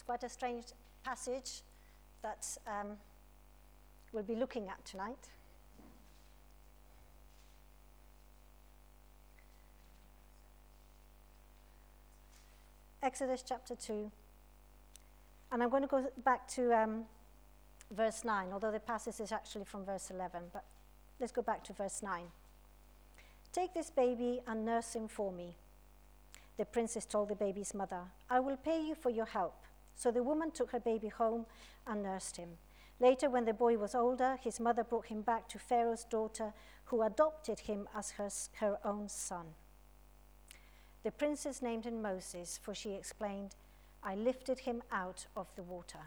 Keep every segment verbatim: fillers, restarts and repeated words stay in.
quite a strange passage that um, we'll be looking at tonight. Exodus chapter two. And I'm going to go back to um, verse nine, although the passage is actually from verse eleven, but let's go back to verse nine. Take this baby and nurse him for me. The princess told the baby's mother, I will pay you for your help. So the woman took her baby home and nursed him. Later, when the boy was older, his mother brought him back to Pharaoh's daughter, who adopted him as her, her own son. The princess named him Moses, for she explained, I lifted him out of the water.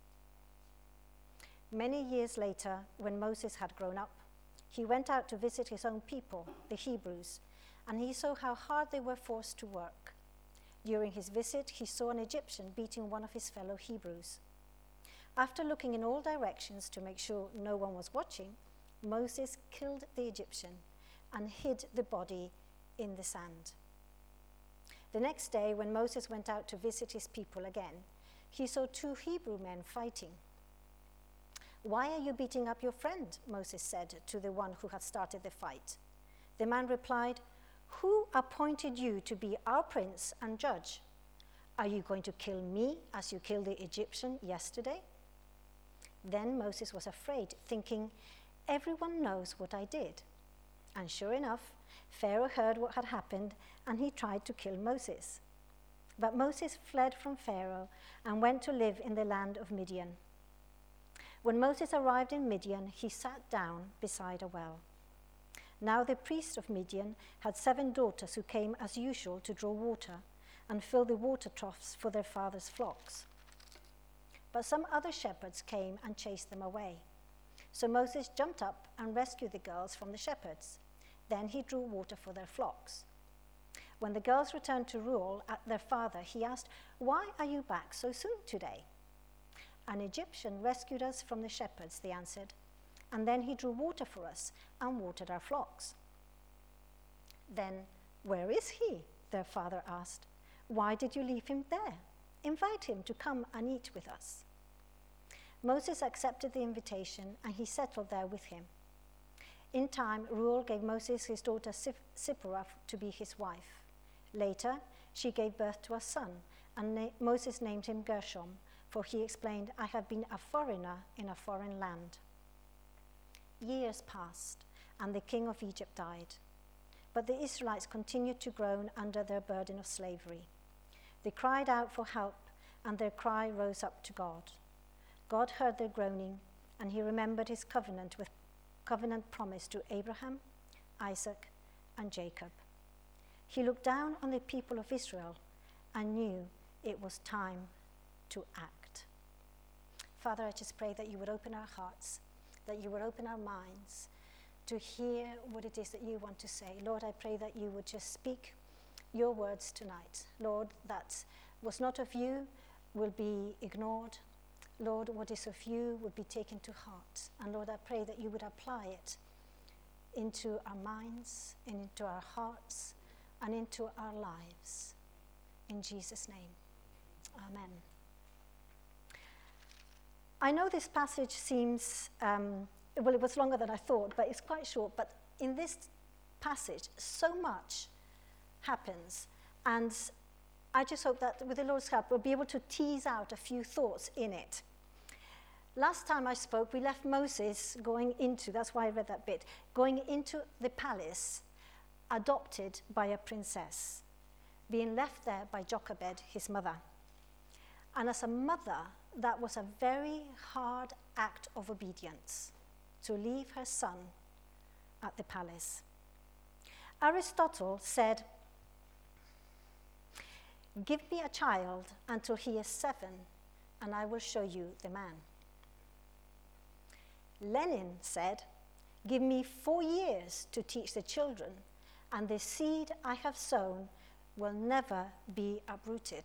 Many years later, when Moses had grown up, he went out to visit his own people, the Hebrews, and he saw how hard they were forced to work. During his visit, he saw an Egyptian beating one of his fellow Hebrews. After looking in all directions to make sure no one was watching, Moses killed the Egyptian and hid the body in the sand. The next day, when Moses went out to visit his people again, he saw two Hebrew men fighting. Why are you beating up your friend? Moses said to the one who had started the fight. The man replied, Who appointed you to be our prince and judge? Are you going to kill me as you killed the Egyptian yesterday? Then Moses was afraid, thinking, Everyone knows what I did. And sure enough, Pharaoh heard what had happened, and he tried to kill Moses. But Moses fled from Pharaoh and went to live in the land of Midian. When Moses arrived in Midian, he sat down beside a well. Now the priest of Midian had seven daughters who came as usual to draw water and fill the water troughs for their father's flocks. But some other shepherds came and chased them away. So Moses jumped up and rescued the girls from the shepherds. Then he drew water for their flocks. When the girls returned to Reuel at their father, he asked, Why are you back so soon today? An Egyptian rescued us from the shepherds, they answered, and then he drew water for us and watered our flocks. Then, where is he? Their father asked. Why did you leave him there? Invite him to come and eat with us. Moses accepted the invitation, and he settled there with him. In time, Reuel gave Moses his daughter Zipporah to be his wife. Later, she gave birth to a son, and na- Moses named him Gershom, for he explained, I have been a foreigner in a foreign land. Years passed, and the king of Egypt died. But the Israelites continued to groan under their burden of slavery. They cried out for help, and their cry rose up to God. God heard their groaning, and he remembered his covenant with covenant promise to Abraham, Isaac, and Jacob. He looked down on the people of Israel and knew it was time to act. Father, I just pray that you would open our hearts, that you would open our minds to hear what it is that you want to say. Lord, I pray that you would just speak your words tonight. Lord, that was not of you will be ignored. Lord, what is of you would be taken to heart. And Lord, I pray that you would apply it into our minds, and into our hearts, and into our lives. In Jesus' name, amen. I know this passage seems, um, well, it was longer than I thought, but it's quite short. But in this passage, so much happens. And I just hope that with the Lord's help, we'll be able to tease out a few thoughts in it. Last time I spoke, we left Moses going into, that's why I read that bit, going into the palace, adopted by a princess, being left there by Jochebed, his mother. And as a mother, that was a very hard act of obedience, to leave her son at the palace. Aristotle said, Give me a child until he is seven, and I will show you the man. Lenin said, Give me four years to teach the children, and the seed I have sown will never be uprooted.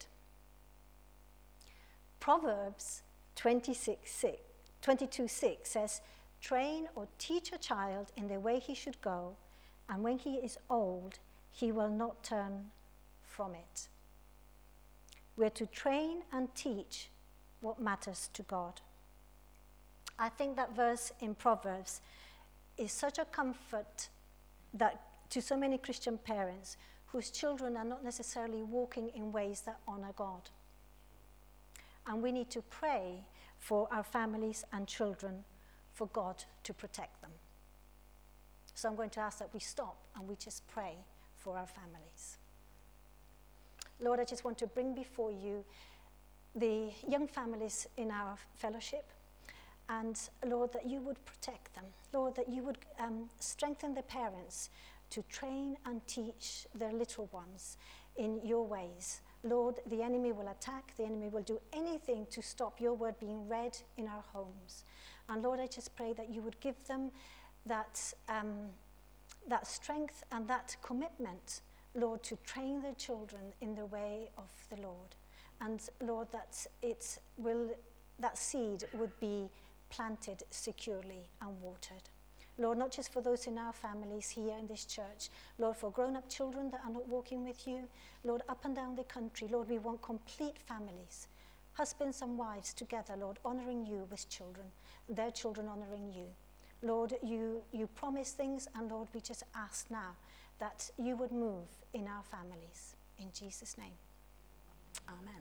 Proverbs twenty-two six says, Train or teach a child in the way he should go, and when he is old, he will not turn from it. We're to train and teach what matters to God. I think that verse in Proverbs is such a comfort that to so many Christian parents whose children are not necessarily walking in ways that honor God. And we need to pray for our families and children for God to protect them. So I'm going to ask that we stop and we just pray for our families. Lord, I just want to bring before you the young families in our fellowship. And Lord, that you would protect them. Lord, that you would um, strengthen the parents to train and teach their little ones in your ways. Lord, the enemy will attack, the enemy will do anything to stop your word being read in our homes. And Lord, I just pray that you would give them that, um, that strength and that commitment, Lord, to train their children in the way of the Lord. And Lord, that it will, that seed would be planted securely and watered. Lord, not just for those in our families here in this church, Lord, for grown-up children that are not walking with you, Lord, up and down the country, Lord, we want complete families, husbands and wives together, Lord, honoring you with children, their children honoring you. Lord, you, you promise things, and Lord, we just ask now that you would move in our families. In Jesus' name, amen.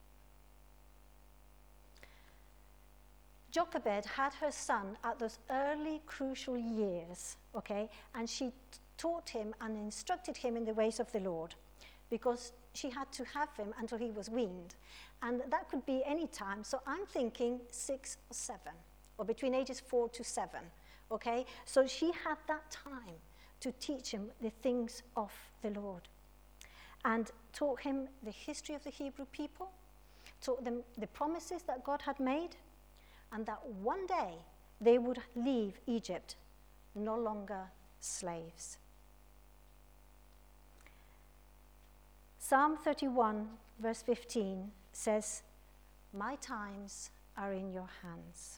Jochebed had her son at those early crucial years, okay, and she t- taught him and instructed him in the ways of the Lord, because she had to have him until he was weaned. And that could be any time, so I'm thinking six or seven, or between ages four to seven, okay? So she had that time to teach him the things of the Lord, and taught him the history of the Hebrew people, taught them the promises that God had made, and that one day they would leave Egypt no longer slaves. Psalm thirty-one, verse fifteen says, "My times are in your hands."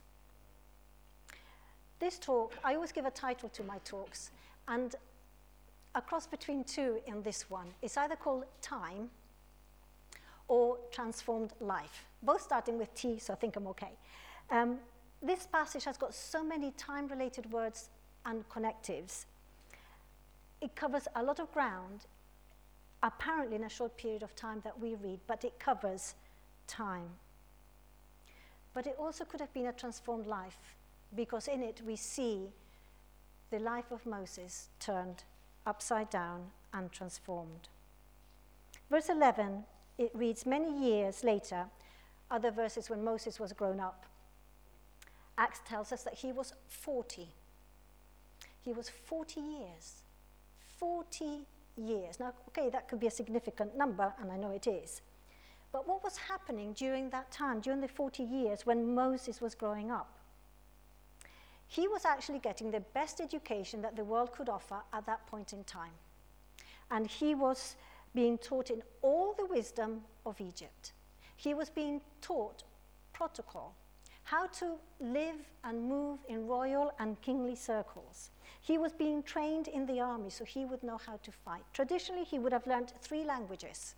This talk, I always give a title to my talks, and a cross between two in this one. It's either called Time or Transformed Life, both starting with T, so I think I'm okay. Um, this passage has got so many time-related words and connectives. It covers a lot of ground, apparently in a short period of time that we read, but it covers time. But it also could have been a transformed life, because in it we see the life of Moses turned upside down and transformed. Verse eleven, it reads, many years later, other verses when Moses was grown up. Acts tells us that he was forty. He was forty years. forty years. Now, okay, that could be a significant number, and I know it is. But what was happening during that time, during the forty years when Moses was growing up? He was actually getting the best education that the world could offer at that point in time. And he was being taught in all the wisdom of Egypt. He was being taught protocol, how to live and move in royal and kingly circles. He was being trained in the army, so he would know how to fight. Traditionally, he would have learned three languages.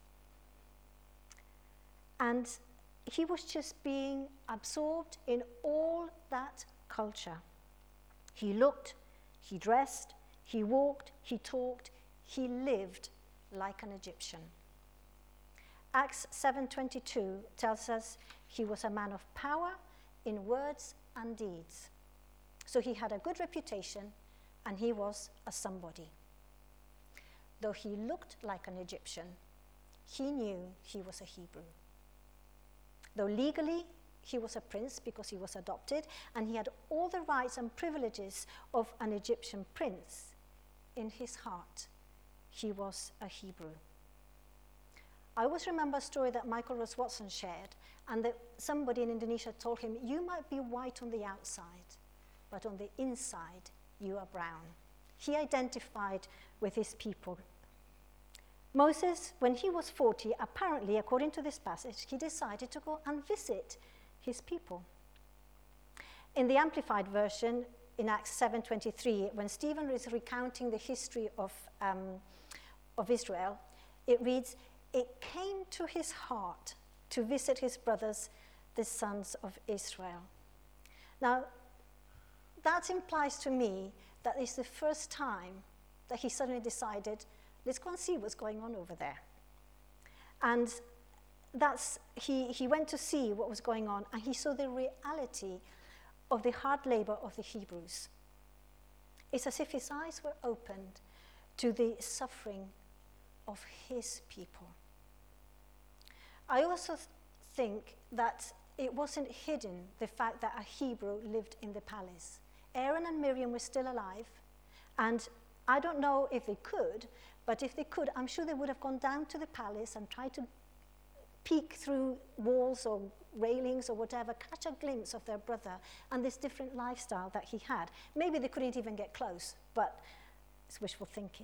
And he was just being absorbed in all that culture. He looked, he dressed, he walked, he talked, he lived like an Egyptian. Acts seven twenty-two tells us he was a man of power in words and deeds. So he had a good reputation, and he was a somebody. Though he looked like an Egyptian, he knew he was a Hebrew. Though legally he was a prince because he was adopted, and he had all the rights and privileges of an Egyptian prince, in his heart, he was a Hebrew. I always remember a story that Michael Ross Watson shared, and that somebody in Indonesia told him, you might be white on the outside, but on the inside, you are brown. He identified with his people. Moses, when he was forty, apparently, according to this passage, he decided to go and visit his people. In the Amplified Version, in Acts seven twenty-three, when Stephen is recounting the history of, um, of Israel, it reads, it came to his heart to visit his brothers, the sons of Israel. Now, that implies to me that it's the first time that he suddenly decided, let's go and see what's going on over there. And that's, he, he went to see what was going on, and he saw the reality of the hard labor of the Hebrews. It's as if his eyes were opened to the suffering of his people. I also th- think that it wasn't hidden, the fact that a Hebrew lived in the palace. Aaron and Miriam were still alive, and I don't know if they could, but if they could, I'm sure they would have gone down to the palace and tried to peek through walls or railings or whatever, catch a glimpse of their brother and this different lifestyle that he had. Maybe they couldn't even get close, but it's wishful thinking.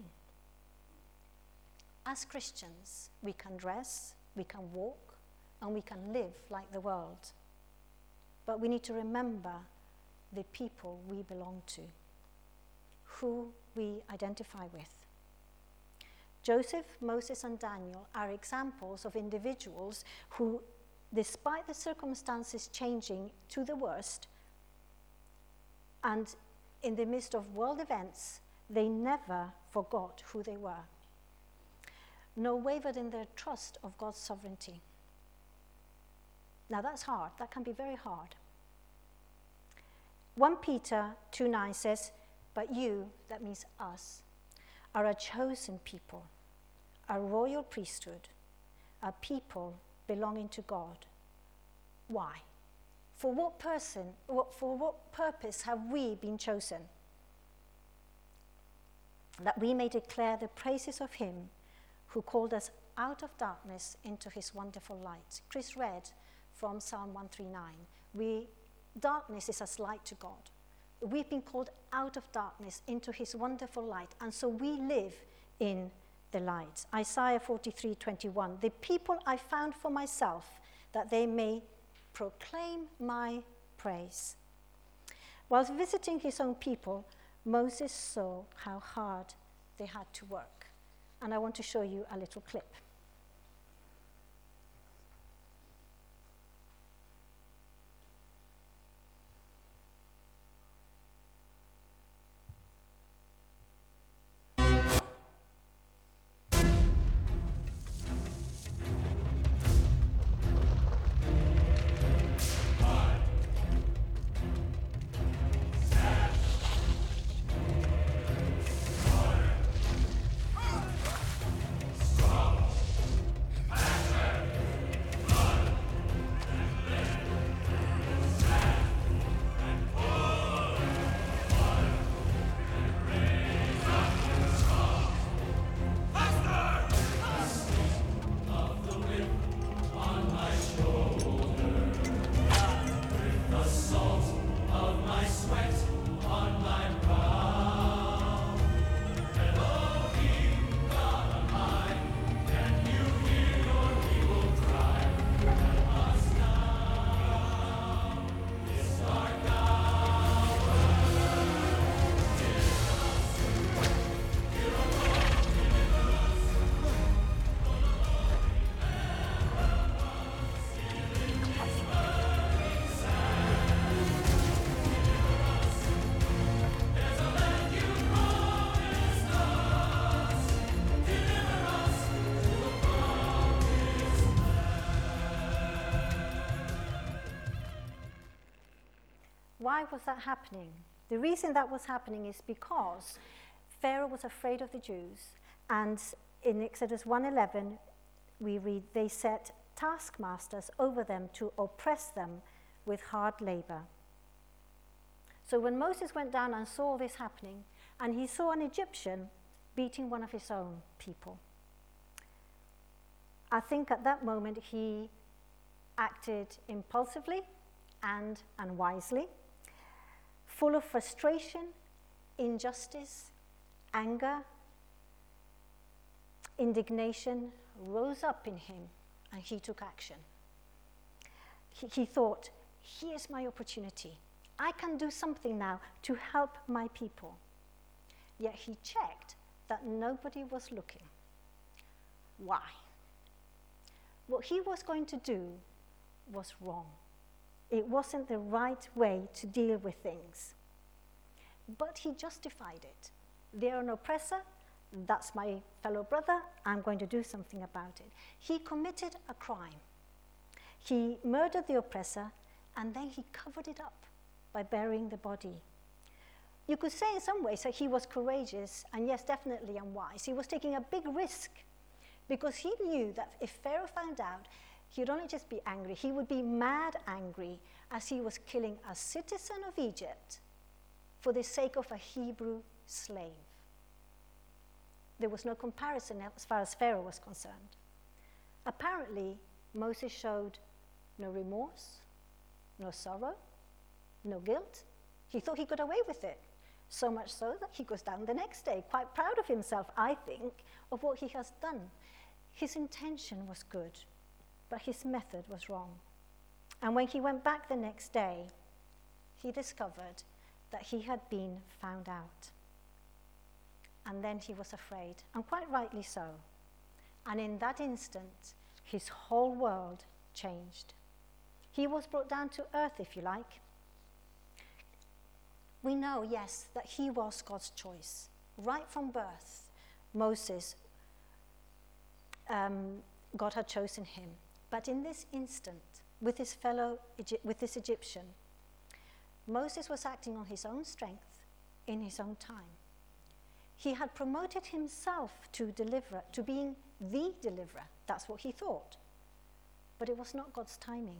As Christians, we can dress, we can walk, and we can live like the world. But we need to remember the people we belong to, who we identify with. Joseph, Moses, and Daniel are examples of individuals who, despite the circumstances changing to the worst, and in the midst of world events, they never forgot who they were, nor wavered in their trust of God's sovereignty. Now that's hard. That can be very hard. First Peter two nine says, "But you," that means us, "are a chosen people, a royal priesthood, a people belonging to God." Why? For what person, what, for what purpose have we been chosen? That we may declare the praises of him who called us out of darkness into his wonderful light. Chris read from Psalm one thirty-nine. We, darkness is as light to God. We've been called out of darkness into his wonderful light, and so we live in the light. Isaiah forty-three twenty-one, "The people I found for myself, that they may proclaim my praise." Whilst visiting his own people, Moses saw how hard they had to work. And I want to show you a little clip. Why was that happening? The reason that was happening is because Pharaoh was afraid of the Jews, and in Exodus one eleven, we read, "They set taskmasters over them to oppress them with hard labor." So when Moses went down and saw this happening, and he saw an Egyptian beating one of his own people, I think at that moment he acted impulsively and unwisely, full of frustration, injustice, anger, indignation rose up in him, and he took action. He, he thought, here's my opportunity. I can do something now to help my people. Yet he checked that nobody was looking. Why? What he was going to do was wrong. It wasn't the right way to deal with things. But he justified it. They're an oppressor. That's my fellow brother. I'm going to do something about it. He committed a crime. He murdered the oppressor, and then he covered it up by burying the body. You could say in some ways that he was courageous, and yes, definitely unwise. He was taking a big risk because he knew that if Pharaoh found out, he would only just be angry. He would be mad angry as he was killing a citizen of Egypt for the sake of a Hebrew slave. There was no comparison as far as Pharaoh was concerned. Apparently, Moses showed no remorse, no sorrow, no guilt. He thought he got away with it. So much so that he goes down the next day, quite proud of himself, I think, of what he has done. His intention was good, but his method was wrong. And when he went back the next day, he discovered that he had been found out. And then he was afraid, and quite rightly so. And in that instant, his whole world changed. He was brought down to earth, if you like. We know, yes, that he was God's choice. Right from birth, Moses, um, God had chosen him. But in this instant, with his fellow, Egy- with this Egyptian, Moses was acting on his own strength in his own time. He had promoted himself to deliverer, to being the deliverer. That's what he thought. But it was not God's timing.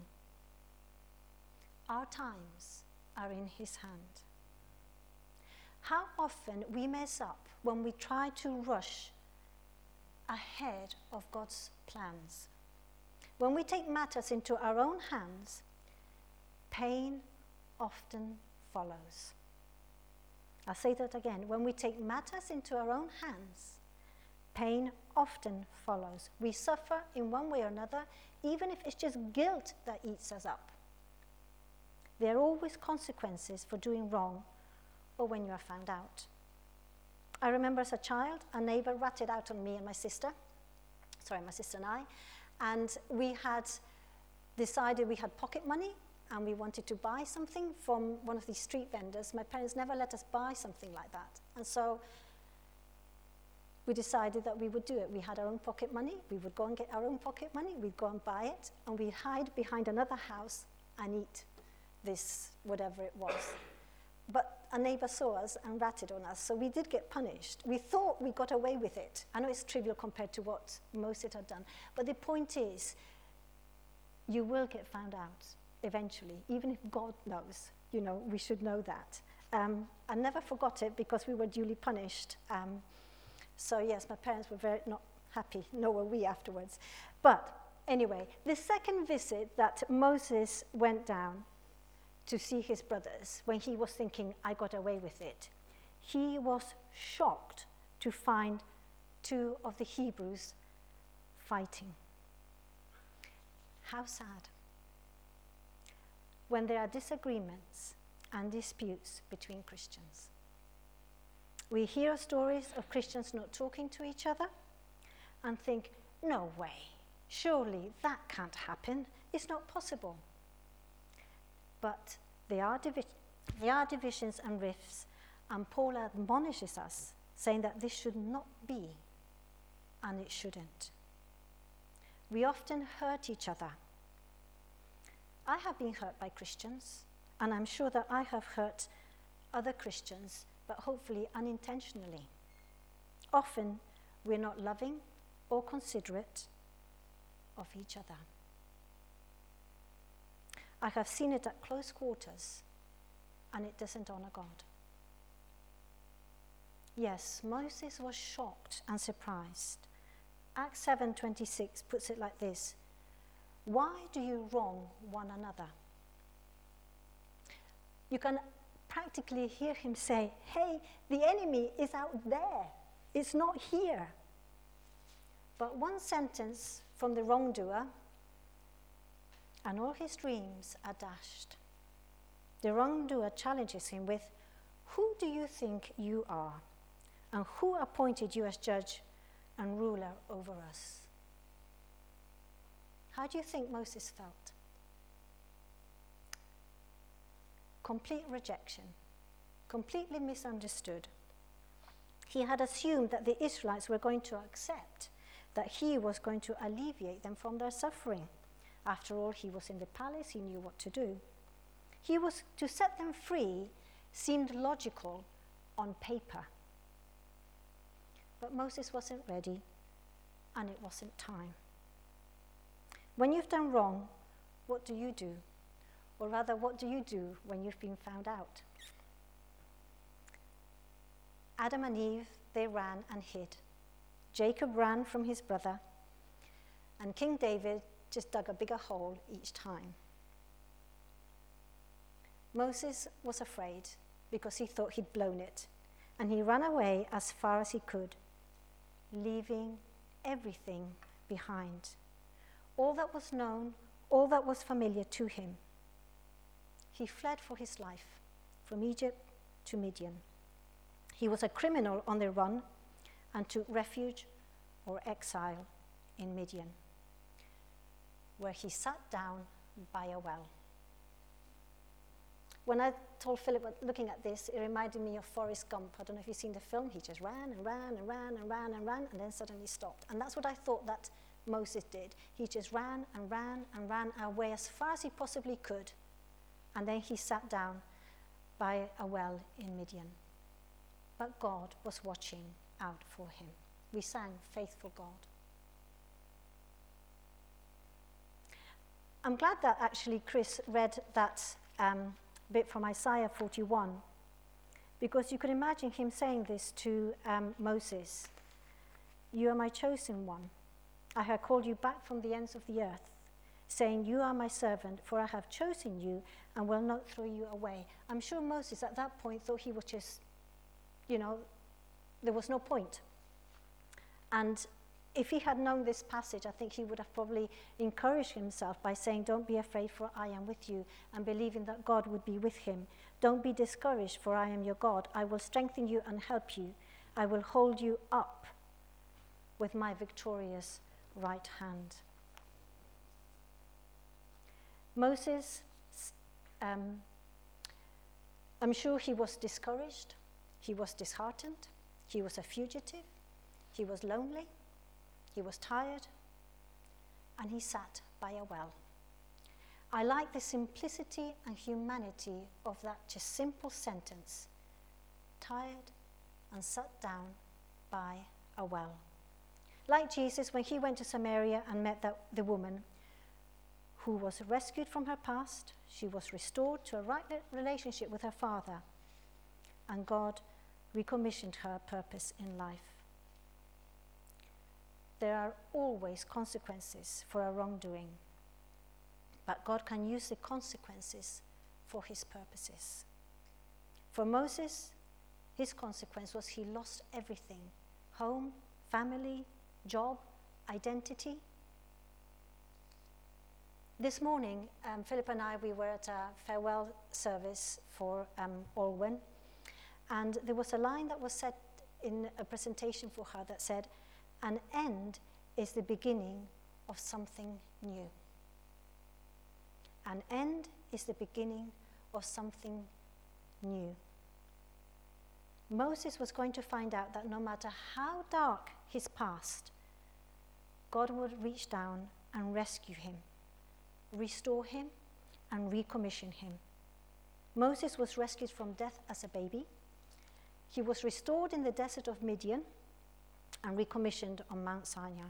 Our times are in his hand. How often we mess up when we try to rush ahead of God's plans. When we take matters into our own hands, pain often follows. I'll say that again. When we take matters into our own hands, pain often follows. We suffer in one way or another, even if it's just guilt that eats us up. There are always consequences for doing wrong or when you are found out. I remember as a child, a neighbor ratted out on me and my sister, sorry, my sister and I, and we had decided we had pocket money and we wanted to buy something from one of these street vendors. My parents never let us buy something like that. And so we decided that we would do it. We had our own pocket money. We would go and get our own pocket money. We'd go and buy it, and we'd hide behind another house and eat this, whatever it was. But a neighbor saw us and ratted on us, so we did get punished. We thought we got away with it. I know it's trivial compared to what Moses had done, but the point is, you will get found out eventually, even if God knows. You know, we should know that. Um, I never forgot it because we were duly punished. Um, so yes, my parents were very not happy, nor were we afterwards. But anyway, the second visit that Moses went down to see his brothers, when he was thinking, I got away with it, he was shocked to find two of the Hebrews fighting. How sad. When there are disagreements and disputes between Christians. We hear stories of Christians not talking to each other and think, no way, surely that can't happen, it's not possible. But there are, divi- there are divisions and rifts, and Paul admonishes us, saying that this should not be, and it shouldn't. We often hurt each other. I have been hurt by Christians, and I'm sure that I have hurt other Christians, but hopefully unintentionally. Often, we're not loving or considerate of each other. I have seen it at close quarters, and it doesn't honor God. Yes, Moses was shocked and surprised. Acts seven twenty-six puts it like this: why do you wrong one another? You can practically hear him say, hey, the enemy is out there. It's not here. But one sentence from the wrongdoer, and all his dreams are dashed. The wrongdoer challenges him with, who do you think you are? And who appointed you as judge and ruler over us? How do you think Moses felt? complete rejection, completely misunderstood. He had assumed that the Israelites were going to accept that he was going to alleviate them from their suffering. After all, he was in the palace, he knew what to do. He was to set them free seemed logical on paper. But Moses wasn't ready, and it wasn't time. When you've done wrong, what do you do? Or rather, what do you do when you've been found out? Adam and Eve, they ran and hid. Jacob ran from his brother, and King David just dug a bigger hole each time. Moses was afraid because he thought he'd blown it, and he ran away as far as he could, leaving everything behind. All that was known, all that was familiar to him. He fled for his life from Egypt to Midian. He was a criminal on the run and took refuge or exile in Midian, where he sat down by a well. When I told Philip, looking at this, it reminded me of Forrest Gump. I don't know if you've seen the film. He just ran and ran and ran and ran and ran and then suddenly stopped. And that's what I thought that Moses did. He just ran and ran and ran away as far as he possibly could. And then he sat down by a well in Midian. But God was watching out for him. We sang, Faithful God. I'm glad that actually Chris read that um, bit from Isaiah forty-one, because you could imagine him saying this to um, Moses. You are my chosen one. I have called you back from the ends of the earth, saying, you are my servant, for I have chosen you and will not throw you away. I'm sure Moses at that point thought he was just, you know, there was no point. And if he had known this passage, I think he would have probably encouraged himself by saying, don't be afraid, for I am with you, and believing that God would be with him. Don't be discouraged, for I am your God. I will strengthen you and help you. I will hold you up with my victorious right hand. Moses, um, I'm sure he was discouraged. He was disheartened. He was a fugitive. He was lonely. He was tired, and he sat by a well. I like the simplicity and humanity of that just simple sentence. Tired and sat down by a well. Like Jesus, when he went to Samaria and met that, the woman who was rescued from her past, she was restored to a right relationship with her Father, and God recommissioned her purpose in life. There are always consequences for our wrongdoing, but God can use the consequences for his purposes. For Moses, his consequence was he lost everything: home, family, job, identity. This morning, um, Philip and I, we were at a farewell service for um, Olwen, and there was a line that was said in a presentation for her that said, an end is the beginning of something new. An end is the beginning of something new. Moses was going to find out that no matter how dark his past, God would reach down and rescue him, restore him, and recommission him. Moses was rescued from death as a baby. He was restored in the desert of Midian and recommissioned on Mount Sinai.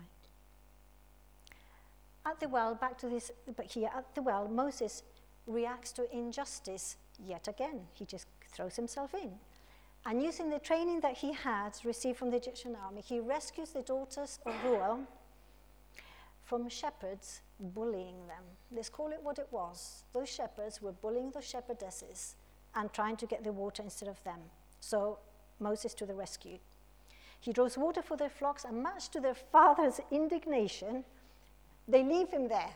At the well, back to this, but here at the well, Moses reacts to injustice yet again. He just throws himself in. And using the training that he had received from the Egyptian army, he rescues the daughters of Ruel from shepherds bullying them. Let's call it what it was. Those shepherds were bullying those shepherdesses and trying to get the water instead of them. So Moses to the rescue. He draws water for their flocks, and much to their father's indignation, they leave him there.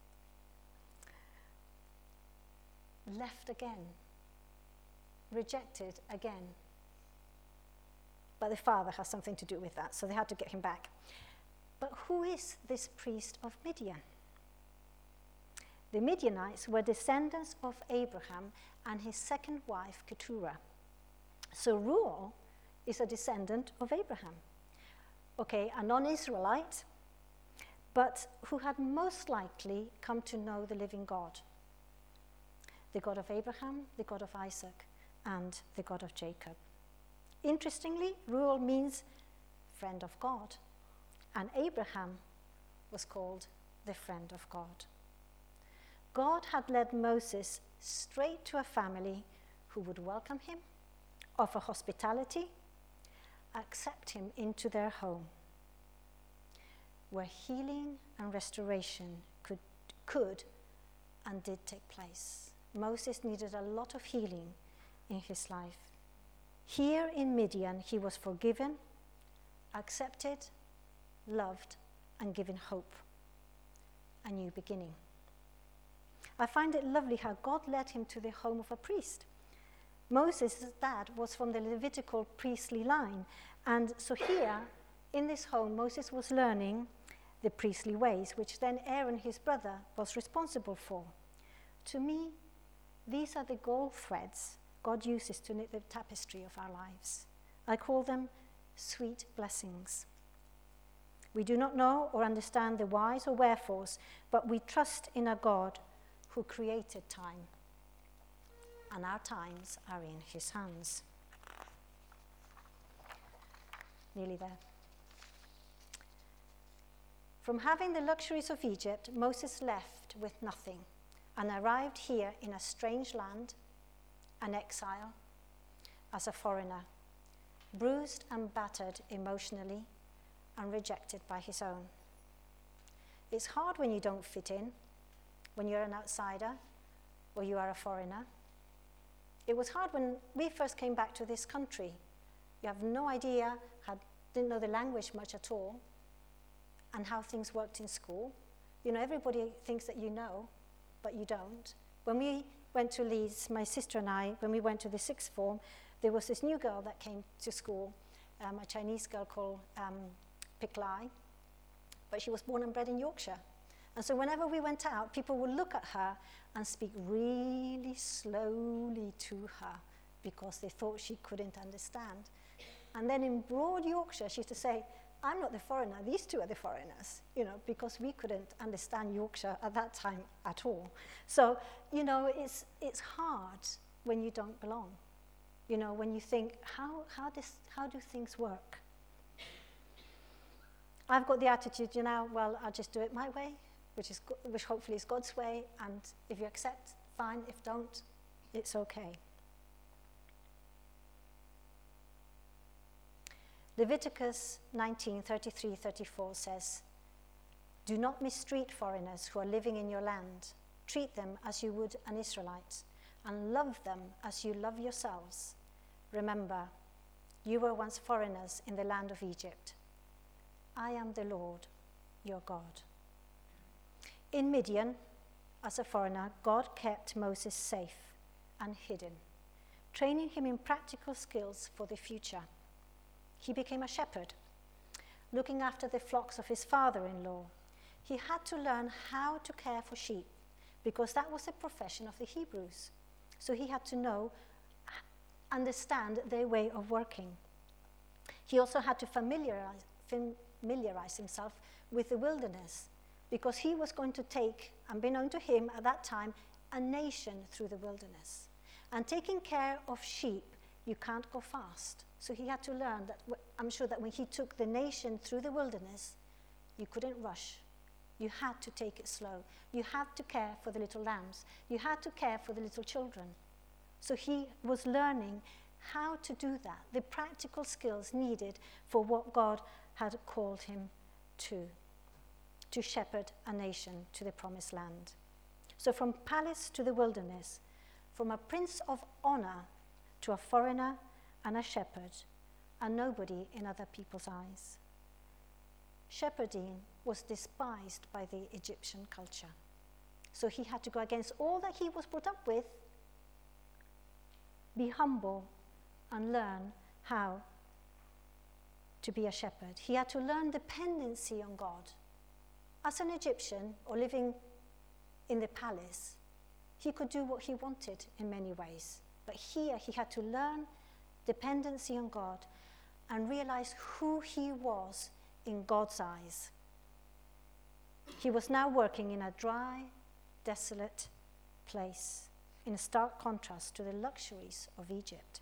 Left again. Rejected again. But the father has something to do with that, so they had to get him back. But who is this priest of Midian? The Midianites were descendants of Abraham and his second wife, Keturah. So Reuel is a descendant of Abraham. Okay, a non-Israelite, but who had most likely come to know the living God. The God of Abraham, the God of Isaac, and the God of Jacob. Interestingly, Reuel means friend of God, and Abraham was called the friend of God. God had led Moses straight to a family who would welcome him, offer hospitality, accept him into their home, where healing and restoration could, could and did take place. Moses needed a lot of healing in his life. Here in Midian, he was forgiven, accepted, loved, and given hope, a new beginning. I find it lovely how God led him to the home of a priest. Moses' dad was from the Levitical priestly line, and so here, in this home, Moses was learning the priestly ways, which then Aaron, his brother, was responsible for. To me, these are the gold threads God uses to knit the tapestry of our lives. I call them sweet blessings. We do not know or understand the whys or wherefores, but we trust in a God who created time, and our times are in his hands. Nearly there. From having the luxuries of Egypt, Moses left with nothing and arrived here in a strange land, an exile, as a foreigner, bruised and battered emotionally and rejected by his own. It's hard when you don't fit in, when you're an outsider or you are a foreigner. It was hard when we first came back to this country. You have no idea, had, didn't know the language much at all, and how things worked in school. You know, everybody thinks that you know, but you don't. When we went to Leeds, my sister and I, when we went to the sixth form, there was this new girl that came to school, um, a Chinese girl called um, Pick Lai, but she was born and bred in Yorkshire. And so whenever we went out, people would look at her and speak really slowly to her because they thought she couldn't understand. And then in broad Yorkshire, she used to say, I'm not the foreigner, these two are the foreigners, you know, because we couldn't understand Yorkshire at that time at all. So, you know, it's it's hard when you don't belong. You know, when you think, how how does how do things work? I've got the attitude, you know, well, I'll just do it my way, which is which hopefully is God's way, and if you accept, fine. If don't, it's okay. Leviticus nineteen, thirty-three, thirty-four says, do not mistreat foreigners who are living in your land. Treat them as you would an Israelite, and love them as you love yourselves. Remember, you were once foreigners in the land of Egypt. I am the Lord, your God. In Midian, as a foreigner, God kept Moses safe and hidden, training him in practical skills for the future. He became a shepherd, looking after the flocks of his father-in-law. He had to learn how to care for sheep because that was the profession of the Hebrews. So he had to know, understand their way of working. He also had to familiarize, familiarize himself with the wilderness because he was going to take, unbeknown to him at that time, a nation through the wilderness. And taking care of sheep, you can't go fast. So he had to learn that, I'm sure that when he took the nation through the wilderness, you couldn't rush. You had to take it slow. You had to care for the little lambs. You had to care for the little children. So he was learning how to do that, the practical skills needed for what God had called him to, to shepherd a nation to the promised land. So from palace to the wilderness, from a prince of honor to a foreigner and a shepherd, a nobody in other people's eyes. Shepherding was despised by the Egyptian culture. So he had to go against all that he was brought up with, be humble, and learn how to be a shepherd. He had to learn dependency on God. As an Egyptian, or living in the palace, he could do what he wanted in many ways. But here he had to learn dependency on God and realize who he was in God's eyes. He was now working in a dry, desolate place, in a stark contrast to the luxuries of Egypt.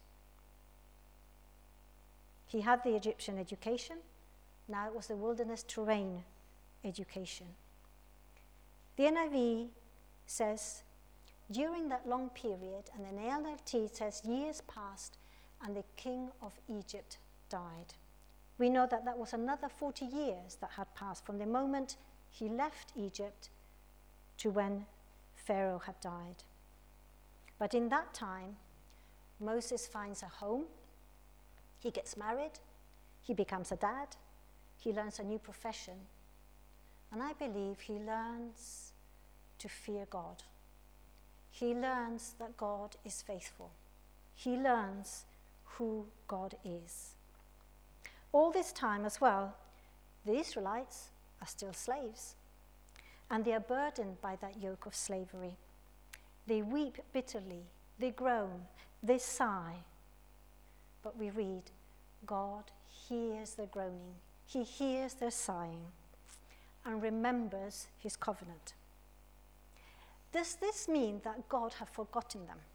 He had the Egyptian education, now it was the wilderness terrain education. The N I V says, during that long period, and the N L T says years passed and the king of Egypt died. We know that that was another forty years that had passed from the moment he left Egypt to when Pharaoh had died. But in that time, Moses finds a home, he gets married, he becomes a dad, he learns a new profession, and I believe he learns to fear God. He learns that God is faithful. He learns who God is. All this time as well, the Israelites are still slaves, and they are burdened by that yoke of slavery. They weep bitterly, they groan, they sigh. But we read, God hears their groaning, he hears their sighing, and remembers his covenant. Does this mean that God had forgotten them?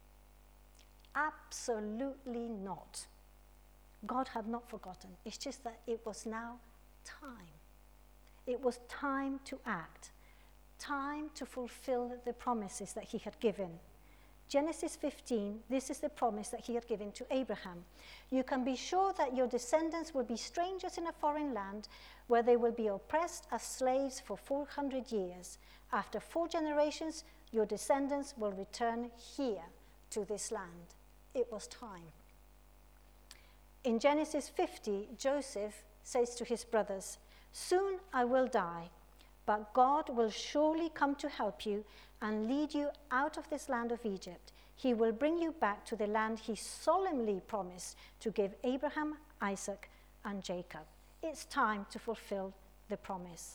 Absolutely not. God had not forgotten. It's just that it was now time. It was time to act, time to fulfill the promises that he had given. Genesis fifteen, this is the promise that he had given to Abraham. You can be sure that your descendants will be strangers in a foreign land where they will be oppressed as slaves for four hundred years. After four generations, your descendants will return here to this land. It was time. In Genesis fifty, Joseph says to his brothers, soon I will die, but God will surely come to help you and lead you out of this land of Egypt. He will bring you back to the land he solemnly promised to give Abraham, Isaac, and Jacob. It's time to fulfill the promise.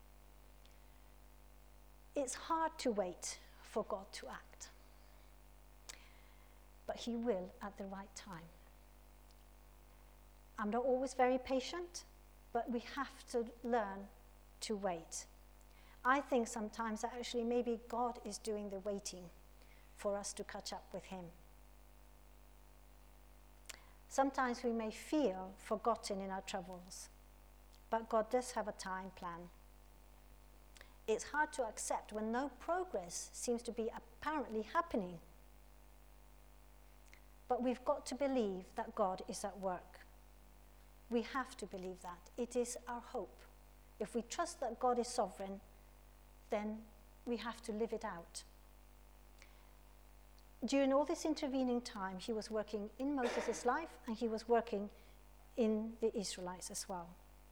It's hard to wait for God to act, but he will at the right time. I'm not always very patient, but we have to learn to wait. I think sometimes that actually maybe God is doing the waiting for us to catch up with him. Sometimes we may feel forgotten in our troubles, but God does have a time plan. It's hard to accept when no progress seems to be apparently happening. But we've got to believe that God is at work. We have to believe that. It is our hope. If we trust that God is sovereign, then we have to live it out. During all this intervening time, he was working in Moses' life, and he was working in the Israelites as well.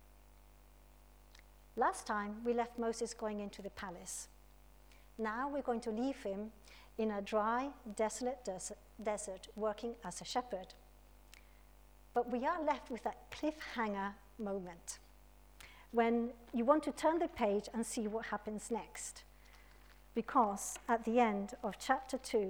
Last time, we left Moses going into the palace. Now we're going to leave him in a dry, desolate des- desert, working as a shepherd. But we are left with that cliffhanger moment when you want to turn the page and see what happens next. Because at the end of chapter two,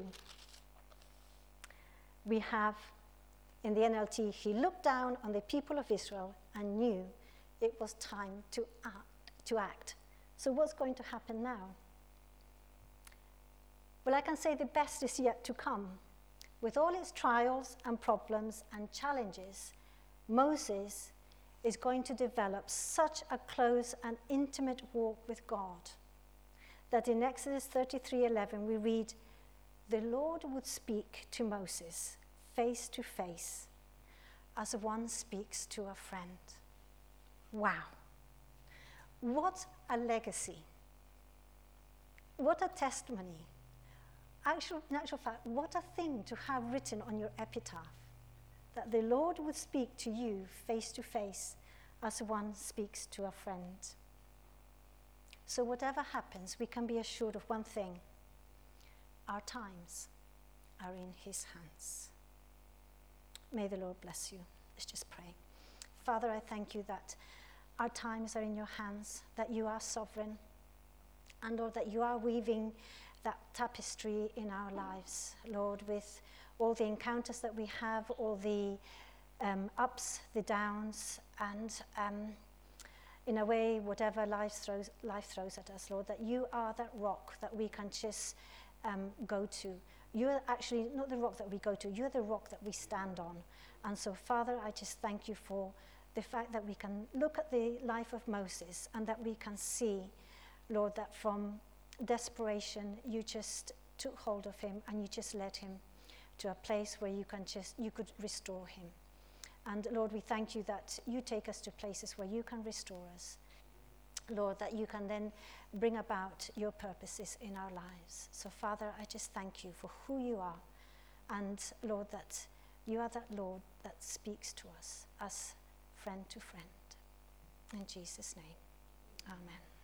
we have, in the N L T, he looked down on the people of Israel and knew it was time to act. To act. So what's going to happen now? Well, I can say the best is yet to come. With all its trials and problems and challenges, Moses is going to develop such a close and intimate walk with God that in Exodus thirty-three eleven we read, the Lord would speak to Moses face to face as one speaks to a friend. Wow. What a legacy. What a testimony. Actual, in actual fact, what a thing to have written on your epitaph, that the Lord would speak to you face to face as one speaks to a friend. So whatever happens, we can be assured of one thing. Our times are in his hands. May the Lord bless you. Let's just pray. Father, I thank you that our times are in your hands, that you are sovereign, And Lord, that you are weaving that tapestry in our lives, Lord, with all the encounters that we have, all the um, ups, the downs, and um, in a way, whatever life throws, life throws at us, Lord, that you are that rock that we can just um, go to. You're actually not the rock that we go to, you're the rock that we stand on. And so, Father, I just thank you for the fact that we can look at the life of Moses and that we can see, Lord, that from desperation, you just took hold of him and you just led him to a place where you can just, you could restore him. And Lord, we thank you that you take us to places where you can restore us. Lord, that you can then bring about your purposes in our lives. So Father, I just thank you for who you are. And Lord, that you are that Lord that speaks to us, as friend to friend. In Jesus' name, amen.